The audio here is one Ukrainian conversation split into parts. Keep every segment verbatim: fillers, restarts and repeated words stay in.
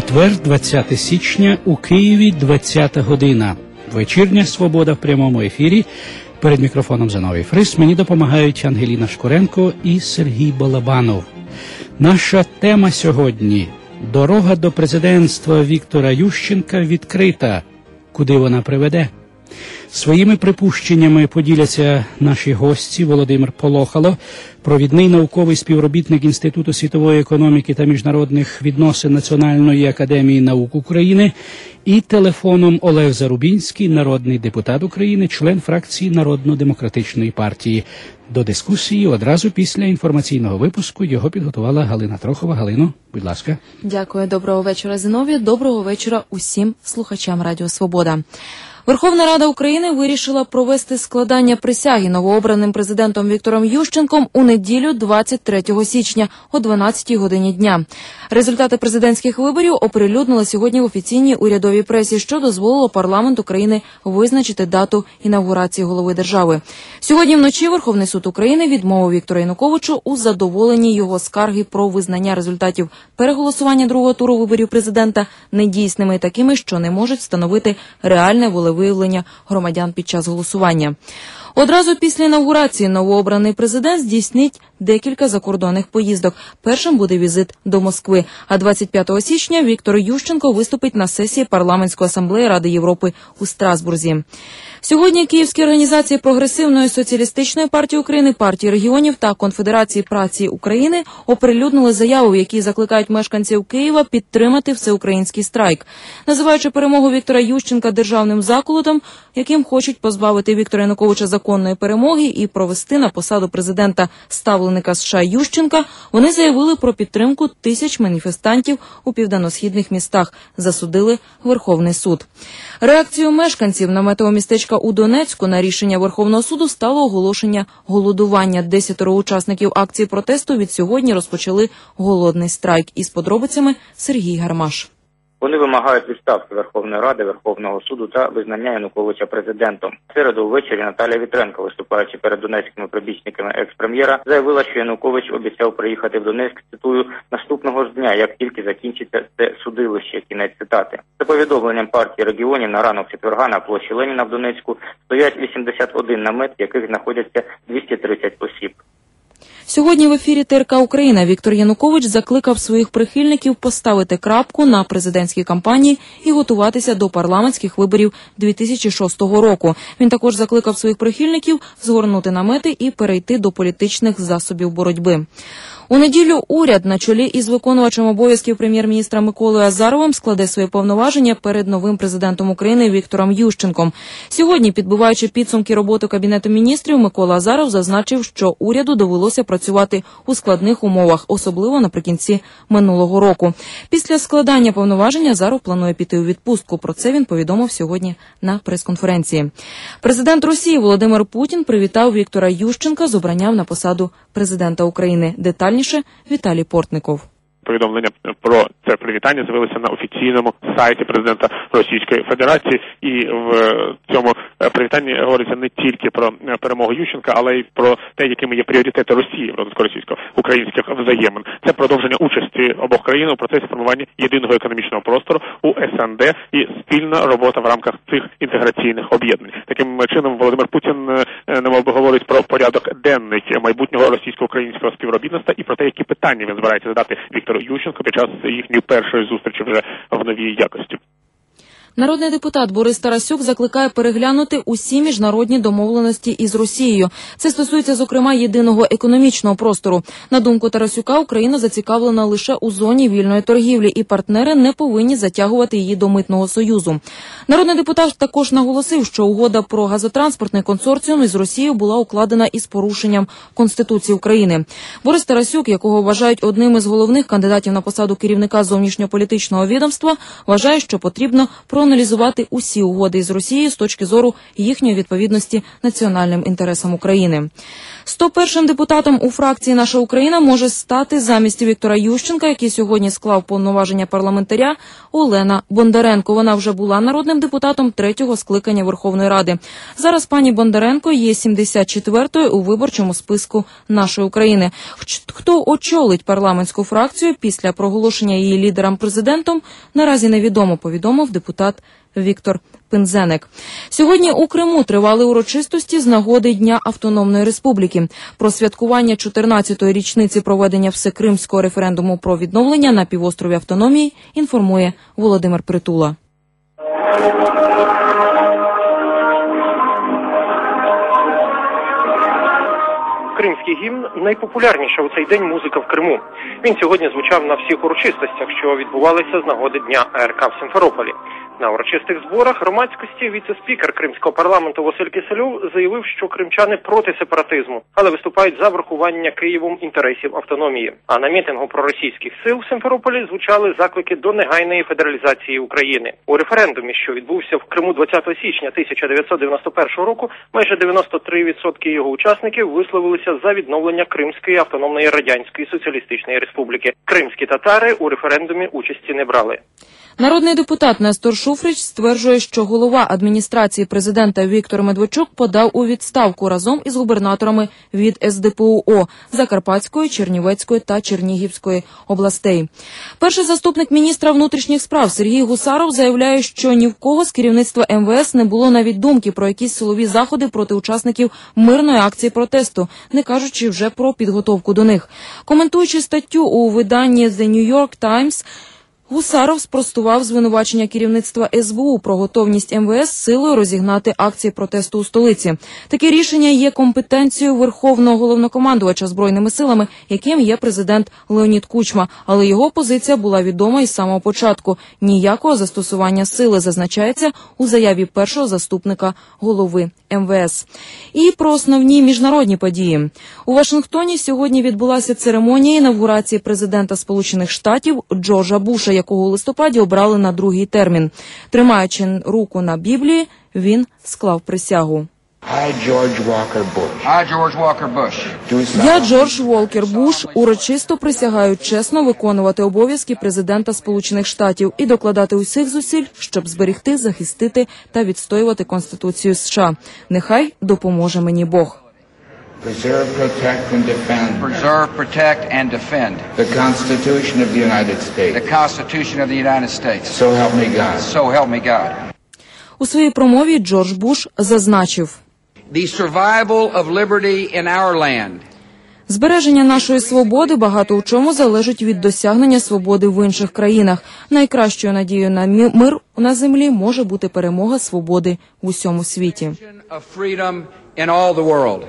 Четвер, двадцяте січня, у Києві двадцята година. Вечірня «Свобода» в прямому ефірі. Перед мікрофоном Зиновій Фрис. Мені допомагають Ангеліна Шкуренко і Сергій Балабанов. Наша тема сьогодні – дорога до президентства Віктора Ющенка відкрита. Куди вона приведе? Своїми припущеннями поділяться наші гості Володимир Полохало, провідний науковий співробітник Інституту світової економіки та міжнародних відносин Національної академії наук України, і телефоном Олег Зарубінський, народний депутат України, член фракції Народно-демократичної партії. До дискусії одразу після інформаційного випуску його підготувала Галина Трохова. Галино, будь ласка. Дякую. Доброго вечора, Зиновій. Доброго вечора усім слухачам Радіо Свобода. Верховна Рада України вирішила провести складання присяги новообраним президентом Віктором Ющенком у неділю двадцять третього січня о дванадцятій годині дня. Результати президентських виборів оприлюднили сьогодні в офіційній урядовій пресі, що дозволило парламенту України визначити дату інавгурації голови держави. Сьогодні вночі Верховний суд України відмовив Віктору Януковичу у задоволенні його скарги про визнання результатів переголосування другого туру виборів президента недійсними і такими, що не можуть встановити реальне волевиявлення громадян під час голосування. Одразу після інавгурації новообраний президент здійснить декілька закордонних поїздок. Першим буде візит до Москви, а двадцять п'ятого січня Віктор Ющенко виступить на сесії Парламентської асамблеї Ради Європи у Страсбурзі. Сьогодні київські організації Прогресивної соціалістичної партії України, партії регіонів та Конфедерації праці України оприлюднили заяву, в якій закликають мешканців Києва підтримати всеукраїнський страйк. Називаючи перемогу Віктора Ющенка державним заколотом, яким хочуть позбавити Віктора Януковича законної перемоги і провести на посаду президента ставленика США Ющенка, вони заявили про підтримку тисяч маніфестантів у південно-східних містах, засудили Верховний суд. Реакцією мешканців наметового містечка у Донецьку на рішення Верховного суду стало оголошення голодування. Десятеро учасників акції протесту від сьогодні розпочали голодний страйк. Із подробицями Сергій Гармаш. Вони вимагають відставки Верховної Ради, Верховного суду та визнання Януковича президентом. В середу ввечері Наталія Вітренко, виступаючи перед донецькими прибічниками екс-прем'єра, заявила, що Янукович обіцяв приїхати в Донецьк, цитую, наступного ж дня, як тільки закінчиться це судилище, кінець цитати. За повідомленням партії регіонів, на ранок четверга на площі Леніна в Донецьку стоять вісімдесят один намет, в яких знаходяться двісті тридцять осіб. Сьогодні в ефірі Т Р К Україна Віктор Янукович закликав своїх прихильників поставити крапку на президентській кампанії і готуватися до парламентських виборів дві тисячі шостого року. Він також закликав своїх прихильників згорнути намети і перейти до політичних засобів боротьби. У неділю уряд на чолі із виконувачем обов'язків прем'єр-міністра Миколою Азаровим складе свої повноваження перед новим президентом України Віктором Ющенком. Сьогодні, підбиваючи підсумки роботи Кабінету міністрів, Микола Азаров зазначив, що уряду довелося працювати у складних умовах, особливо наприкінці минулого року. Після складання повноважень Азаров планує піти у відпустку. Про це він повідомив сьогодні на прес-конференції. Президент Росії Володимир Путін привітав Віктора Ющенка з обранням на посаду президента України. Детальніше Віталій Портников. Повідомлення про це привітання з'явилося на офіційному сайті президента Російської Федерації, і в цьому привітанні говориться не тільки про перемогу Ющенка, але й про те, якими є пріоритети Росії в розвитку російсько-українських взаємин. Це продовження участі обох країн у процесі формування єдиного економічного простору у С Н Д і спільна робота в рамках цих інтеграційних об'єднань. Таким чином Володимир Путін немовби говорить про порядок денний майбутнього російсько-українського співробітництва і про те, які питання він збирається задати Віктору Ющенко під час їхньої першої зустрічі вже в новій якості. Народний депутат Борис Тарасюк закликає переглянути усі міжнародні домовленості із Росією. Це стосується, зокрема, єдиного економічного простору. На думку Тарасюка, Україна зацікавлена лише у зоні вільної торгівлі, і партнери не повинні затягувати її до митного союзу. Народний депутат також наголосив, що угода про газотранспортний консорціум із Росією була укладена із порушенням Конституції України. Борис Тарасюк, якого вважають одним із головних кандидатів на посаду керівника зовнішньополітичного відомства, вважає, що потрібно про проаналізувати усі угоди із Росією з точки зору їхньої відповідності національним інтересам України. сто першим депутатом у фракції «Наша Україна» може стати замість Віктора Ющенка, який сьогодні склав повноваження парламентаря, Олена Бондаренко. Вона вже була народним депутатом третього скликання Верховної Ради. Зараз пані Бондаренко є сімдесят четвертою у виборчому списку «Нашої України». Хто очолить парламентську фракцію після проголошення її лідером-президентом, наразі невідомо, повідомив депутат Віктор Пинзеник. Сьогодні у Криму тривали урочистості з нагоди Дня Автономної Республіки. Про святкування чотирнадцятої річниці проведення всекримського референдуму про відновлення на півострові Автономії інформує Володимир Притула. Кримський гімн – найпопулярніша у цей день музика в Криму. Він сьогодні звучав на всіх урочистостях, що відбувалися з нагоди Дня АРК в Сімферополі. На урочистих зборах громадськості віце-спікер Кримського парламенту Василь Кисельов заявив, що кримчани проти сепаратизму, але виступають за врахування Києвом інтересів автономії. А на мітингу проросійських сил в Сімферополі звучали заклики до негайної федералізації України. У референдумі, що відбувся в Криму двадцятого січня тисяча дев'ятсот дев'яносто першого року, майже дев'яносто три відсотки його учасників висловилися за відновлення Кримської автономної радянської соціалістичної республіки. Кримські татари у референдумі участі не брали. Народний депутат Нестор Шуфрич стверджує, що голова адміністрації президента Віктор Медведчук подав у відставку разом із губернаторами від ес де пе у о Закарпатської, Чернівецької та Чернігівської областей. Перший заступник міністра внутрішніх справ Сергій Гусаров заявляє, що ні в кого з керівництва ем ве ес не було навіть думки про якісь силові заходи проти учасників мирної акції протесту, не кажучи вже про підготовку до них. Коментуючи статтю у виданні The New York Times, Гусаров спростував звинувачення керівництва ес бе у про готовність ем ве ес силою розігнати акції протесту у столиці. Таке рішення є компетенцією Верховного головнокомандувача Збройними силами, яким є президент Леонід Кучма, але його позиція була відома із самого початку. Ніякого застосування сили, зазначається у заяві першого заступника голови ем ве ес. І про основні міжнародні події. У Вашингтоні сьогодні відбулася церемонія інавгурації президента Сполучених Штатів Джорджа Буша, якого у листопаді обрали на другий термін. Тримаючи руку на Біблії, він склав присягу. I, George Walker Bush. I, George Walker Bush. Я, Джордж Волкер Буш, урочисто присягаю чесно виконувати обов'язки президента Сполучених Штатів і докладати усіх зусиль, щоб зберегти, захистити та відстоювати Конституцію США. Нехай допоможе мені Бог. Preserve, protect, and defend. Preserve, protect, and defend. The Constitution of the United States. The Constitution of the United States. So help me God. So help me God. У своїй промові Джордж Буш зазначив: The survival of liberty in our land. Збереження нашої свободи багато у чому залежить від досягнення свободи в інших країнах. Найкращою надією на мир на землі може бути перемога свободи в усьому світі. Of freedom in all the world.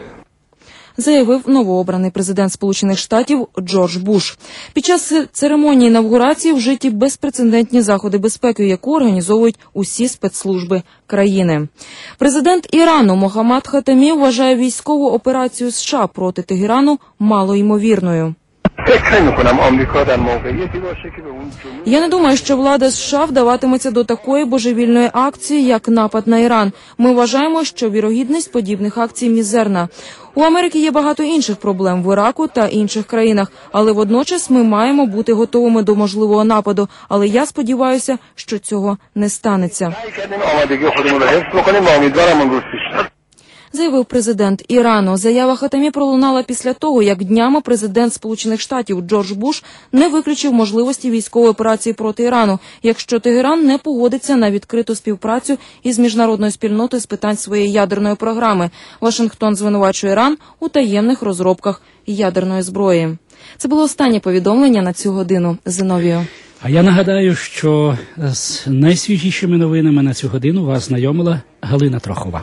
Заявив новообраний президент Сполучених Штатів Джордж Буш. Під час церемонії інавгурації вжиті безпрецедентні заходи безпеки, яку організовують усі спецслужби країни. Президент Ірану Мохаммад Хатамі вважає військову операцію США проти Тегерану малоймовірною. Я не думаю, що влада США вдаватиметься до такої божевільної акції, як напад на Іран. Ми вважаємо, що вірогідність подібних акцій мізерна. У Америки є багато інших проблем в Іраку та інших країнах, але водночас ми маємо бути готовими до можливого нападу. Але я сподіваюся, що цього не станеться. Заявив президент Ірану. Заява Хатамі пролунала після того, як днями президент Сполучених Штатів Джордж Буш не виключив можливості військової операції проти Ірану, якщо Тегеран не погодиться на відкриту співпрацю із міжнародною спільнотою з питань своєї ядерної програми. Вашингтон звинувачує Іран у таємних розробках ядерної зброї. Це було останнє повідомлення на цю годину. Зиновію. А я нагадаю, що з найсвіжішими новинами на цю годину вас знайомила Галина Трохова.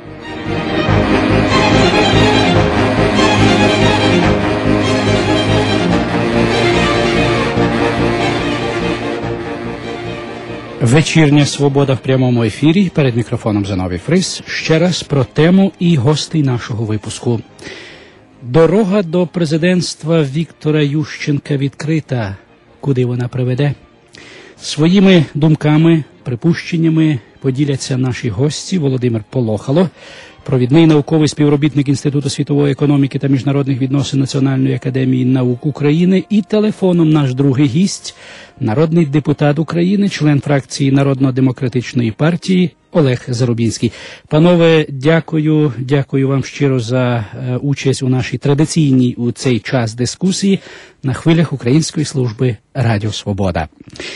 Вечірня «Свобода» в прямому ефірі. Перед мікрофоном Зиновій Фрис. Ще раз про тему і гостей нашого випуску. Дорога до президентства Віктора Ющенка відкрита. Куди вона приведе? Своїми думками припущеннями поділяться наші гості Володимир Полохало, провідний науковий співробітник Інституту світової економіки та міжнародних відносин Національної академії наук України, і телефоном наш другий гість, народний депутат України, член фракції Народно-демократичної партії Олег Зарубінський. Панове, дякую, дякую вам щиро за е, участь у нашій традиційній у цей час дискусії на хвилях Української служби Радіо Свобода.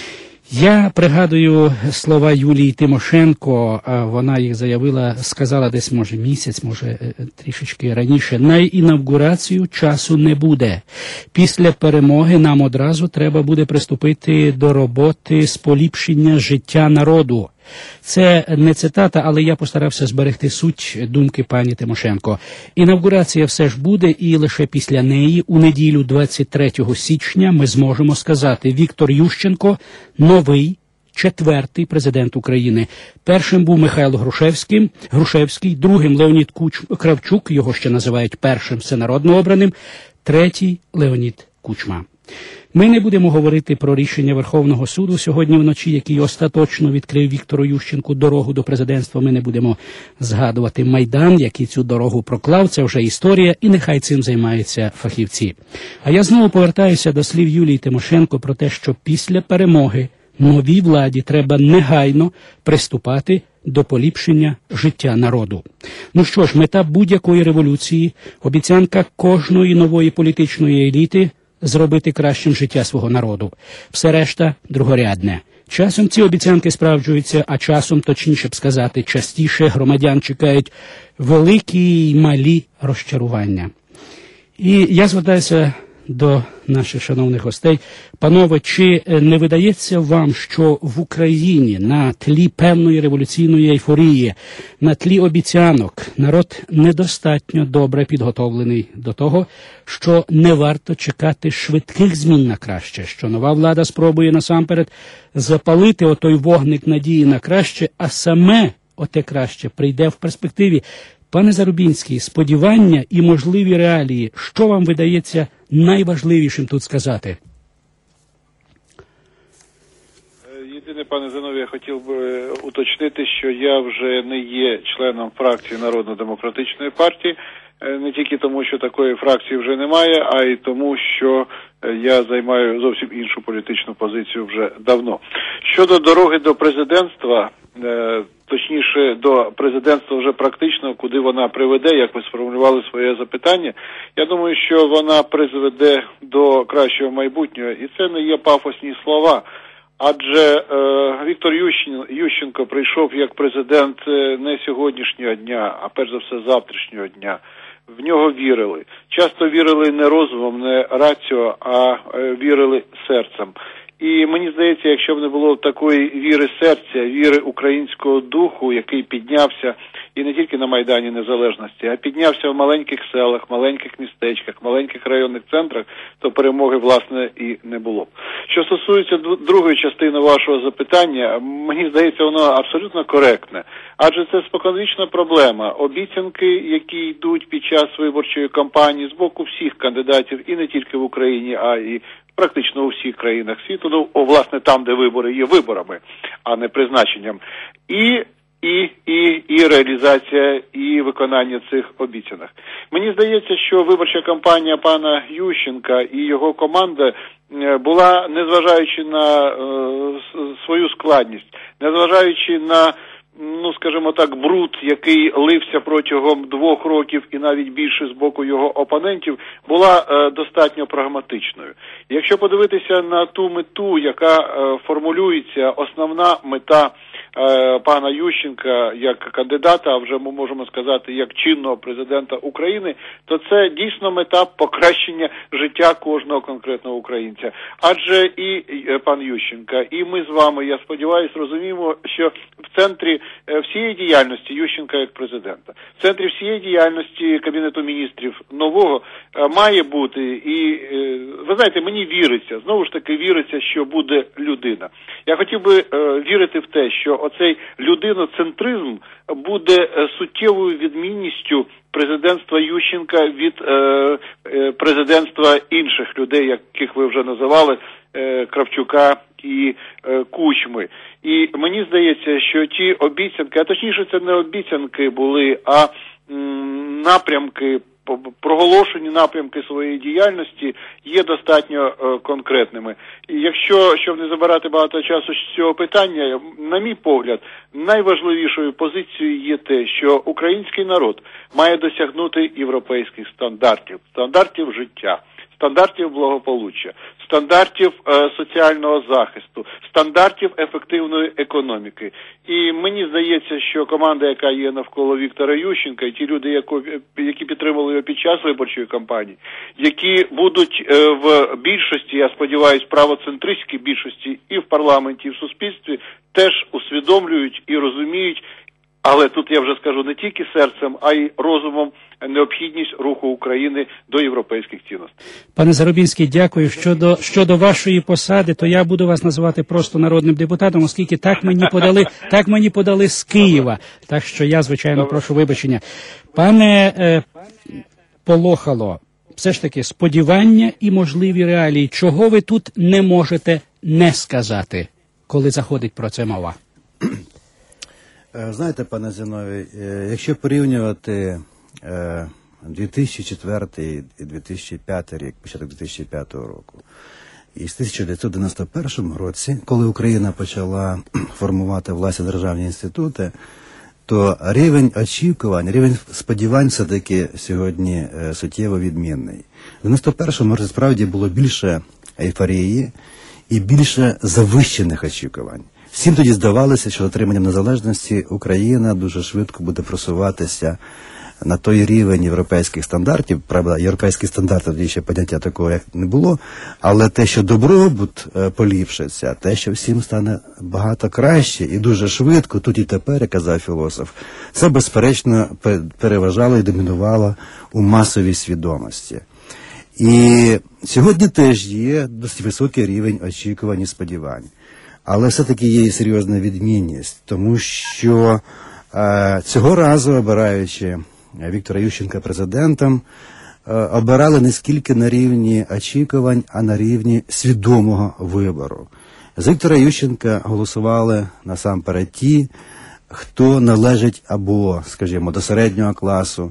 Я пригадую слова Юлії Тимошенко, вона їх заявила, сказала десь, може, місяць, може, трішечки раніше. На інавгурацію часу не буде. Після перемоги нам одразу треба буде приступити до роботи з поліпшення життя народу. Це не цитата, але я постарався зберегти суть думки пані Тимошенко. Інавгурація все ж буде, і лише після неї, у неділю двадцять третього січня, ми зможемо сказати: Віктор Ющенко – новий, четвертий президент України. Першим був Михайло Грушевський, Грушевський, другим Леонід Куч... Кравчук, його ще називають першим всенародно обраним, третій Леонід Кучма. Ми не будемо говорити про рішення Верховного суду сьогодні вночі, який остаточно відкрив Віктору Ющенку дорогу до президентства. Ми не будемо згадувати Майдан, який цю дорогу проклав. Це вже історія, і нехай цим займаються фахівці. А я знову повертаюся до слів Юлії Тимошенко про те, що після перемоги новій владі треба негайно приступати до поліпшення життя народу. Ну що ж, мета будь-якої революції, обіцянка кожної нової політичної еліти – зробити кращим життя свого народу. Все решта – другорядне. Часом ці обіцянки справджуються, а часом, точніше б сказати, частіше громадян чекають великі й малі розчарування. І я звертаюся до наших шановних гостей. Панове, чи не видається вам, що в Україні на тлі певної революційної ейфорії, на тлі обіцянок, народ недостатньо добре підготовлений до того, що не варто чекати швидких змін на краще, що нова влада спробує насамперед запалити отой вогник надії на краще, а саме оте краще прийде в перспективі? Пане Зарубінський, сподівання і можливі реалії, що вам видається найважливішим тут сказати? Єдине, пане Зиновій, я хотів би уточнити, що я вже не є членом фракції Народно-демократичної партії, не тільки тому, що такої фракції вже немає, а й тому, що я займаю зовсім іншу політичну позицію вже давно. Щодо дороги до президентства, точніше, до президентства вже практично, куди вона приведе, як ви сформулювали своє запитання, я думаю, що вона призведе до кращого майбутнього, і це не є пафосні слова. Адже е, Віктор Ющен, Ющенко прийшов як президент не сьогоднішнього дня, а перш за все завтрашнього дня. В нього вірили. Часто вірили не розумом, не раціо, а е, вірили серцем. І мені здається, якщо б не було такої віри серця, віри українського духу, який піднявся і не тільки на Майдані Незалежності, а піднявся в маленьких селах, маленьких містечках, маленьких районних центрах, то перемоги, власне, і не було. Що стосується другої частини вашого запитання, мені здається, воно абсолютно коректне. Адже це споконвічна проблема. Обіцянки, які йдуть під час виборчої кампанії з боку всіх кандидатів, і не тільки в Україні, а і практично у всіх країнах світу, ну, о, власне, там, де вибори є виборами, а не призначенням. І, і, і, і реалізація, і виконання цих обіцянок. Мені здається, що виборча кампанія пана Ющенка і його команда була, незважаючи на е, свою складність, незважаючи на, ну, скажімо так, бруд, який лився протягом двох років і навіть більше з боку його опонентів, була е, достатньо прагматичною. Якщо подивитися на ту мету, яка е, формулюється, основна мета е, пана Ющенка як кандидата, а вже ми можемо сказати, як чинного президента України, то це дійсно мета покращення життя кожного конкретного українця. Адже і е, пан Ющенка, і ми з вами, я сподіваюся, розуміємо, що в центрі всієї діяльності Ющенка як президента, в центрі всієї діяльності Кабінету міністрів нового має бути, і ви знаєте, мені віриться, знову ж таки віриться, що буде людина. Я хотів би вірити в те, що оцей людиноцентризм буде суттєвою відмінністю президентства Ющенка від е, е, президентства інших людей, яких ви вже називали, е, Кравчука і е, Кучми. І мені здається, що ті обіцянки, а точніше це не обіцянки були, а м, напрямки, проголошені напрямки своєї діяльності є достатньо е, конкретними. І якщо, щоб не забирати багато часу з цього питання, на мій погляд, найважливішою позицією є те, що український народ має досягнути європейських стандартів, стандартів життя, стандартів благополуччя, стандартів е, соціального захисту, стандартів ефективної економіки. І мені здається, що команда, яка є навколо Віктора Ющенка, і ті люди, яко, які підтримали його під час виборчої кампанії, які будуть е, в більшості, я сподіваюся, правоцентристській більшості і в парламенті, і в суспільстві, теж усвідомлюють і розуміють, але тут я вже скажу не тільки серцем, а й розумом, необхідність руху України до європейських цінностей. Пане Зарубінський, дякую. Щодо, щодо вашої посади, то я буду вас називати просто народним депутатом, оскільки так мені подали, так мені подали з Києва. Так що я, звичайно, Добре. прошу вибачення. Пане е, Полохало, все ж таки сподівання і можливі реалії. Чого ви тут не можете не сказати, коли заходить про це мова? Знаєте, пане Зіновій, якщо порівнювати дві тисячі четвертий і дві тисячі п'ятий рік, початок дві тисячі п'ятого року, і з тисяча дев'ятсот дев'яносто першому році, коли Україна почала формувати власні державні інститути, то рівень очікувань, рівень сподівань все-таки сьогодні суттєво відмінний. В дев'яносто першому році справді було більше ейфорії і більше завищених очікувань. Всім тоді здавалося, що отриманням незалежності Україна дуже швидко буде просуватися на той рівень європейських стандартів. Правда, європейські стандарти, тоді ще поняття такого як не було, але те, що добробут е, поліпшиться, те, що всім стане багато краще і дуже швидко, тут і тепер, як казав філософ, це безперечно переважало і домінувало у масовій свідомості. І сьогодні теж є досить високий рівень очікувань і сподівань. Але все-таки є і серйозна відмінність, тому що е, цього разу, обираючи Віктора Ющенка президентом, е, обирали не скільки на рівні очікувань, а на рівні свідомого вибору. За Віктора Ющенка голосували насамперед ті, хто належить або, скажімо, до середнього класу,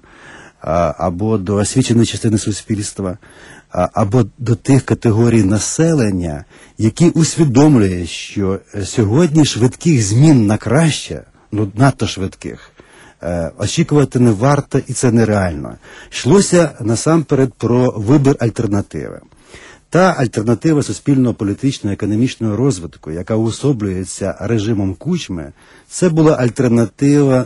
або до освіченої частини суспільства, або до тих категорій населення, які усвідомлюють, що сьогодні швидких змін на краще, ну надто швидких, очікувати не варто і це нереально. Йшлося насамперед про вибір альтернативи. Та альтернатива суспільного, політичного, економічного розвитку, яка уособлюється режимом Кучми, це була альтернатива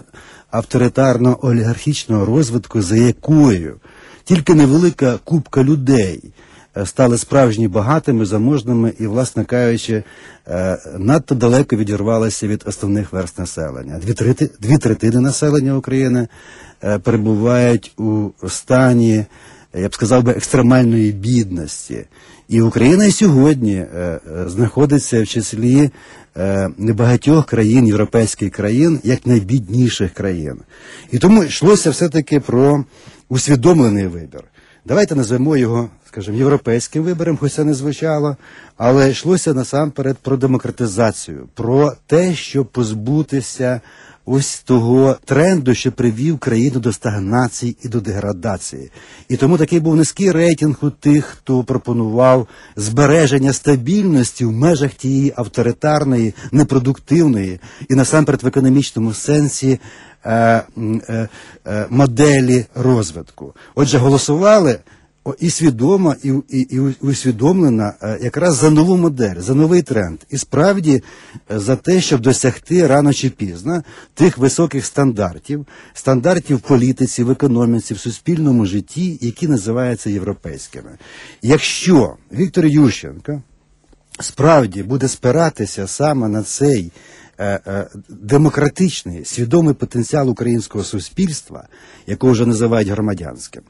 авторитарно-олігархічного розвитку, за якою тільки невелика купка людей стали справжні багатими, заможними і, власне кажучи, надто далеко відірвалися від основних верст населення. Дві, трети, дві третини населення України перебувають у стані, я б сказав би, екстремальної бідності. І Україна і сьогодні е, знаходиться в числі е, небагатьох країн, європейських країн, як найбідніших країн. І тому йшлося все-таки про усвідомлений вибір. Давайте назвемо його, скажімо, європейським вибором, хоч це не звучало, але йшлося насамперед про демократизацію, про те, щоб позбутися ось того тренду, що привів країну до стагнації і до деградації. І тому такий був низький рейтинг у тих, хто пропонував збереження стабільності в межах тієї авторитарної, непродуктивної і насамперед в економічному сенсі е, е, е, моделі розвитку. Отже, голосували і свідомо, і, і, і усвідомлено якраз за нову модель, за новий тренд. І справді за те, щоб досягти рано чи пізно тих високих стандартів, стандартів в політиці, в економіці, в суспільному житті, які називаються європейськими. Якщо Віктор Ющенко справді буде спиратися саме на цей е, е, демократичний, свідомий потенціал українського суспільства, якого вже називають громадянським,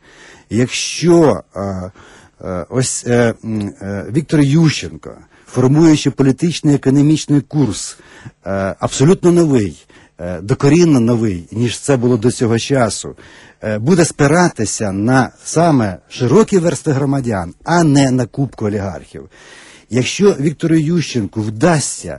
якщо е, е, ось е, е, Віктор Ющенко, формуючи політичний економічний курс, е, абсолютно новий, докорінно новий, ніж це було до цього часу, буде спиратися на саме широкі верстви громадян, а не на купку олігархів. Якщо Віктору Ющенку вдасться,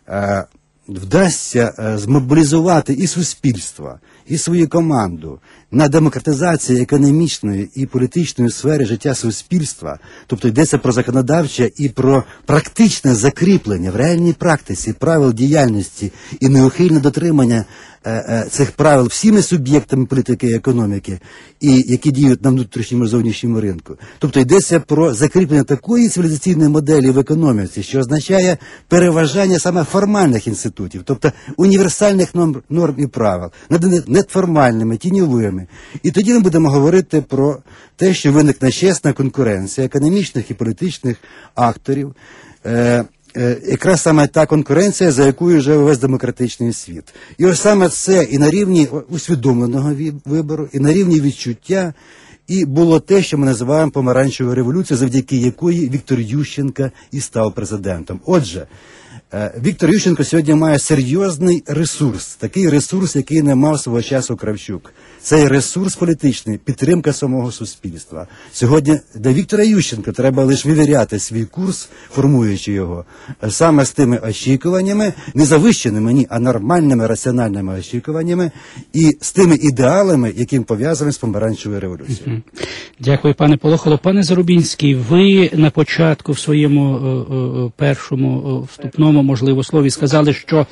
вдасться змобілізувати і суспільство, і свою команду на демократизацію економічної і політичної сфери життя суспільства, тобто йдеться про законодавче і про практичне закріплення в реальній практиці правил діяльності і неухильне дотримання е, е, цих правил всіми суб'єктами політики і економіки, і які діють на внутрішньому і зовнішньому ринку. Тобто йдеться про закріплення такої цивілізаційної моделі в економіці, що означає переважання саме формальних інститутів, тобто універсальних норм, норм і правил, над неформальними, тіньовими. І тоді ми будемо говорити про те, що виникне чесна конкуренція економічних і політичних акторів, е, е, якраз саме та конкуренція, за якою живе весь демократичний світ. І ось саме це і на рівні усвідомленого вибору, і на рівні відчуття, і було те, що ми називаємо помаранчевою революцією, завдяки якої Віктор Ющенко і став президентом. Отже, Віктор Ющенко сьогодні має серйозний ресурс, такий ресурс, який не мав свого часу Кравчук. Цей ресурс політичний, підтримка самого суспільства. Сьогодні для Віктора Ющенка треба лише вивіряти свій курс, формуючи його, саме з тими очікуваннями, не завищеними, ні, а нормальними, раціональними очікуваннями і з тими ідеалами, яким пов'язані з помаранчевою революцією. Дякую, пане Полохало. Пане Зарубінський, ви на початку в своєму о, о, першому о, вступному, можливо, слові сказали, що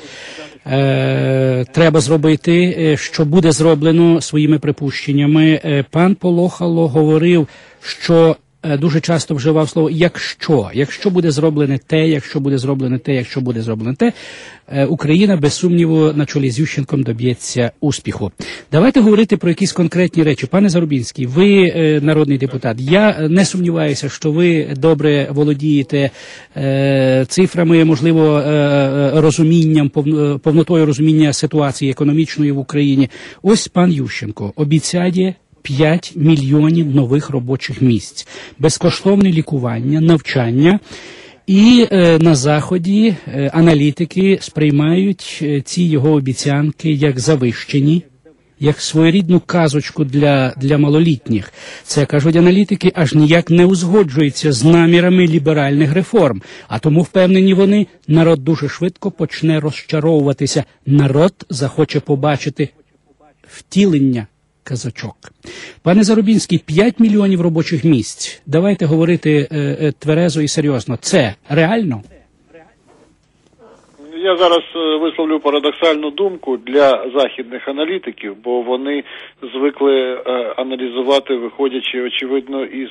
е, треба зробити, що буде зроблено своїми припущеннями. Е, пан Полохало говорив, що е, дуже часто вживав слово «якщо». Якщо буде зроблене те, якщо буде зроблене те, якщо буде зроблене те, е, Україна, без сумніву, на чолі з Ющенком доб'ється успіху. Давайте говорити про якісь конкретні речі. Пане Зарубінський, ви е, народний депутат. Я не сумніваюся, що ви добре володієте е, цифрами, можливо, е, розумінням, пов, повнотою розуміння ситуації економічної в Україні. Ось пан Ющенко обіцяє п'ять мільйонів нових робочих місць, безкоштовне лікування, навчання. І е, на Заході е, аналітики сприймають е, ці його обіцянки як завищені, як своєрідну казочку для, для малолітніх. Це, кажуть аналітики, аж ніяк не узгоджується з намірами ліберальних реформ. А тому, впевнені вони, народ дуже швидко почне розчаровуватися. Народ захоче побачити втілення казочок. Пане Зарубінський, п'ять мільйонів робочих місць. Давайте говорити е, е, тверезо і серйозно. Це реально? Я зараз висловлю парадоксальну думку для західних аналітиків, бо вони звикли аналізувати, виходячи, очевидно, із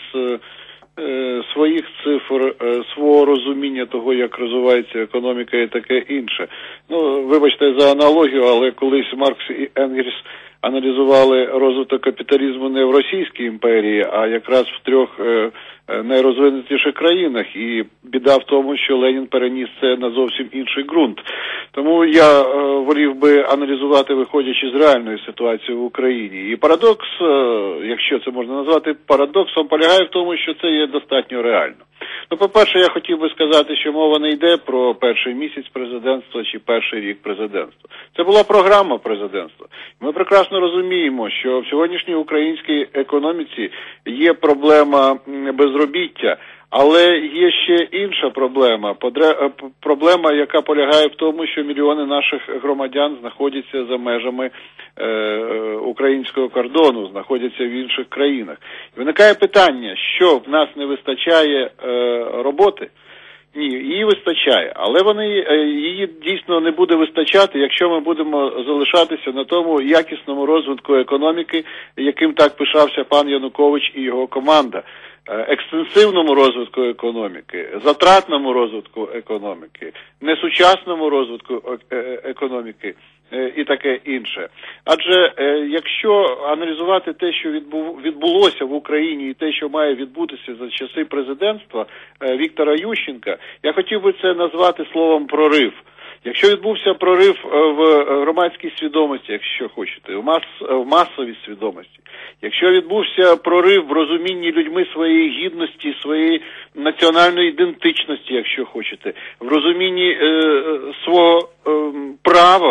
своїх цифр, свого розуміння того, як розвивається економіка і таке інше. Ну, вибачте за аналогію, але колись Маркс і Енгельс аналізували розвиток капіталізму не в Російській імперії, а якраз в трьох е, найрозвинутіших країнах. І біда в тому, що Ленін переніс це на зовсім інший ґрунт. Тому я е, волів би аналізувати, виходячи з реальної ситуації в Україні. І парадокс, е, якщо це можна назвати парадоксом, полягає в тому, що це є достатньо реально. Ну, по-перше, я хотів би сказати, що мова не йде про перший місяць президентства чи перший рік президентства. Це була програма президентства. Ми прекрасно розуміємо, що в сьогоднішній українській економіці є проблема безробіття, але є ще інша проблема. Проблема, яка полягає в тому, що мільйони наших громадян знаходяться за межами е, українського кордону, знаходяться в інших країнах. І виникає питання, що в нас не вистачає е, роботи? Ні, її вистачає, але вони, її дійсно не буде вистачати, якщо ми будемо залишатися на тому якісному розвитку економіки, яким так пишався пан Янукович і його команда. Екстенсивному розвитку економіки, затратному розвитку економіки, несучасному розвитку економіки і таке інше. Адже якщо аналізувати те, що відбулося в Україні і те, що має відбутися за часи президентства Віктора Ющенка, я хотів би це назвати словом «прорив». Якщо відбувся прорив в громадській свідомості, якщо хочете, в, мас, в масовій свідомості, якщо відбувся прорив в розумінні людьми своєї гідності, своєї національної ідентичності, якщо хочете, в розумінні е, свого е, права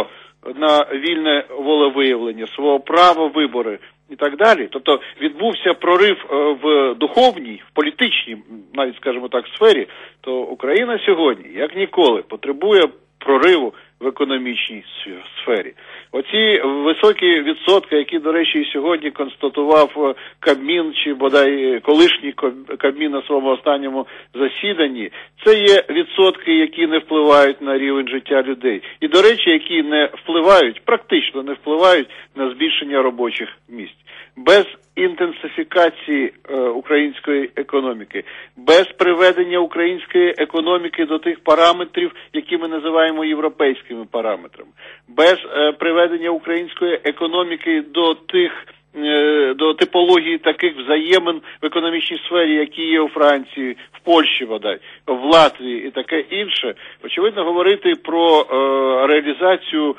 на вільне волевиявлення, свого права вибору і так далі. Тобто відбувся прорив в духовній, в політичній, навіть, скажімо так, сфері, то Україна сьогодні, як ніколи, потребує прориву в економічній сфері. Оці високі відсотки, які, до речі, і сьогодні констатував Кабмін, чи бодай колишній Кабмін на своєму останньому засіданні, це є відсотки, які не впливають на рівень життя людей. І, до речі, які не впливають, практично не впливають на збільшення робочих місць. Без інтенсифікації е, української економіки, без приведення української економіки до тих параметрів, які ми називаємо європейськими параметрами, без е, приведення української економіки до тих е, до типології таких взаємин в економічній сфері, які є у Франції, в Польщі, бодай, в Латвії і таке інше, очевидно, говорити про е, реалізацію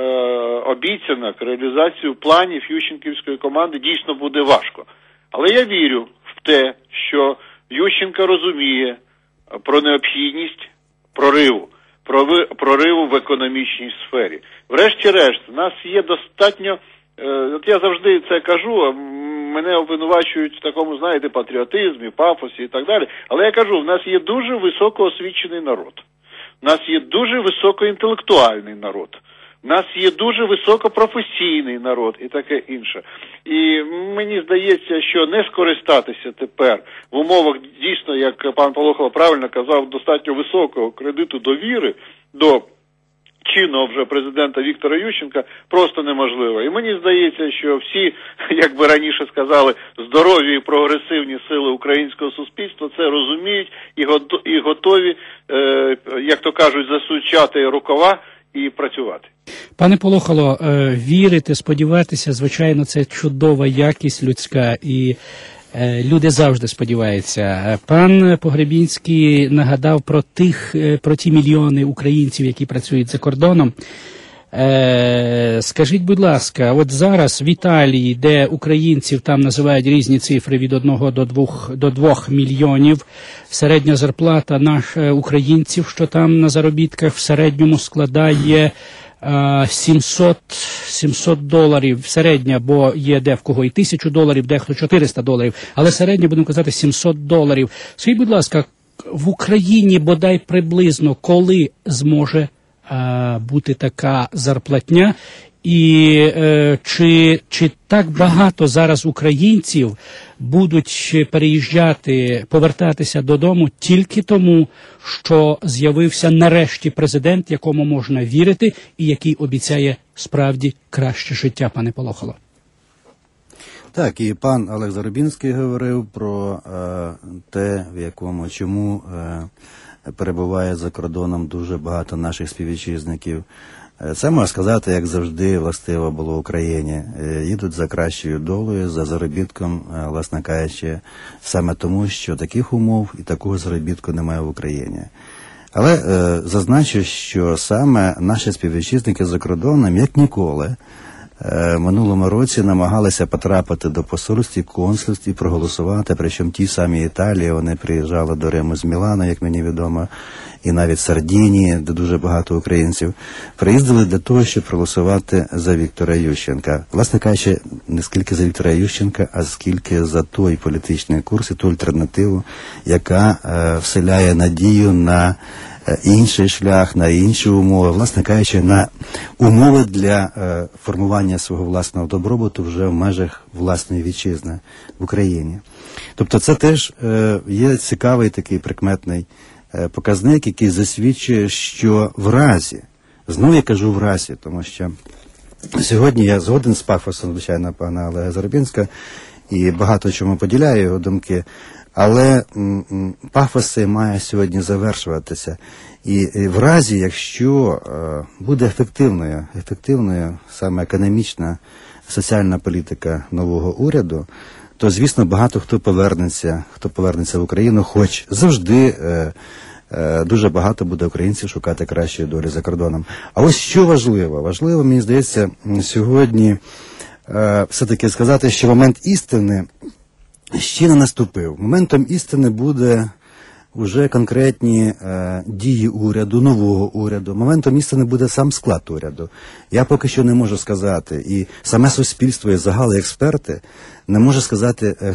обіцянок, реалізацію планів Ющенківської команди дійсно буде важко. Але я вірю в те, що Ющенко розуміє про необхідність прориву, прориву в економічній сфері. Врешті-решт, у нас є достатньо, от я завжди це кажу, мене обвинувачують в такому, знаєте, патріотизмі, пафосі і так далі, але я кажу, в нас є дуже високоосвічений народ, у нас є дуже високоінтелектуальний народ, у нас є дуже високопрофесійний народ і таке інше. І мені здається, що не скористатися тепер в умовах дійсно, як пан Полохов правильно казав, достатньо високого кредиту довіри до чинного вже президента Віктора Ющенка просто неможливо. І мені здається, що всі, як би раніше сказали, здорові і прогресивні сили українського суспільства це розуміють і готові, як то кажуть, засучати рукава і працювати. Пане Полохало, вірити, сподіватися, звичайно, це чудова якість людська, і люди завжди сподіваються. Пан Погребінський нагадав про тих, про ті мільйони українців, які працюють за кордоном. Скажіть, будь ласка, от зараз в Італії, де українців там називають різні цифри від одного до двох, до двох мільйонів, середня зарплата наших українців, що там на заробітках, в середньому складає сімсот, сімсот доларів середня, бо є де в кого і тисячу доларів, дехто чотириста доларів, але середня, будемо казати, сімсот доларів. Скажіть, будь ласка, в Україні бодай приблизно коли зможе а, бути така зарплатня, і е, чи, чи так багато зараз українців будуть переїжджати, повертатися додому тільки тому, що з'явився нарешті президент, якому можна вірити і який обіцяє справді краще життя, пане Полохало? Так, і пан Олег Зарубінський говорив про е, те, в якому, чому е, перебуває за кордоном дуже багато наших співвітчизників. Це, можна сказати, як завжди властиво було в Україні. Їдуть за кращою долею, за заробітком, власне кажучи, саме тому, що таких умов і такого заробітку немає в Україні. Але е, зазначу, що саме наші співвітчизники за кордоном, як ніколи, е, минулому році намагалися потрапити до посольств і консульств і проголосувати, причому ті самі Італії, вони приїжджали до Риму з Мілана, як мені відомо, і навіть Сардинії, де дуже багато українців, приїздили для того, щоб проголосувати за Віктора Ющенка. Власне кажучи, не скільки за Віктора Ющенка, а скільки за той політичний курс і ту альтернативу, яка е, вселяє надію на е, інший шлях, на інші умови, власне кажучи, на умови для е, формування свого власного добробуту вже в межах власної вітчизни в Україні. Тобто це теж е, є цікавий такий прикметний показник, який засвідчує, що в разі, знову я кажу в разі, тому що сьогодні я згоден з пафосом, звичайно, пана Олега Зарубінського, і багато чому поділяю його думки, але м, м, пафос цей має сьогодні завершуватися. І, і в разі, якщо е, буде ефективною, ефективною саме економічна, соціальна політика нового уряду, то, звісно, багато хто повернеться, хто повернеться в Україну, хоч завжди е, е, дуже багато буде українців шукати кращої долі за кордоном. А ось що важливо? Важливо, мені здається, сьогодні е, все-таки сказати, що момент істини ще не наступив. Моментом істини буде уже конкретні е, дії уряду, нового уряду. Моментом місця не буде сам склад уряду. Я поки що не можу сказати, і саме суспільство, і загали експерти не може сказати, е,